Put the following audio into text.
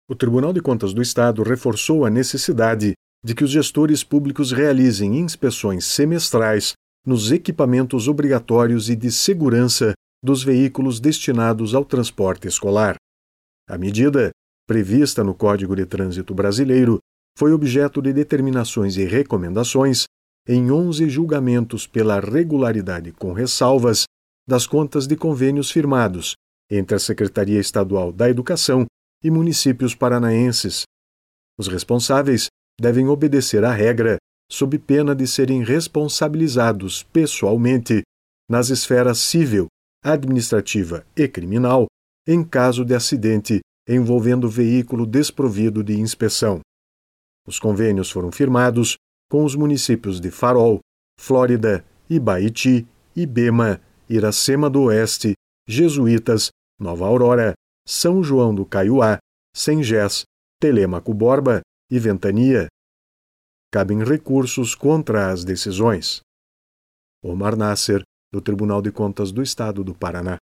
O Tribunal de Contas do Estado reforçou a necessidade de que os gestores públicos realizem inspeções semestrais nos equipamentos obrigatórios e de segurança dos veículos destinados ao transporte escolar. A medida, prevista no Código de Trânsito Brasileiro, foi objeto de determinações e recomendações em 11 julgamentos pela regularidade com ressalvas das contas de convênios firmados entre a Secretaria Estadual da Educação e municípios paranaenses. Os responsáveis devem obedecer à regra, sob pena de serem responsabilizados pessoalmente nas esferas civil, administrativa e criminal, em caso de acidente envolvendo veículo desprovido de inspeção. Os convênios foram firmados com os municípios de Farol, Flórida, Ibaiti, Ibema, Iracema do Oeste, Jesuítas, Nova Aurora, São João do Caiuá, Sengés, Telêmaco Borba e Ventania. Cabem recursos contra as decisões. Omar Nasser, do Tribunal de Contas do Estado do Paraná.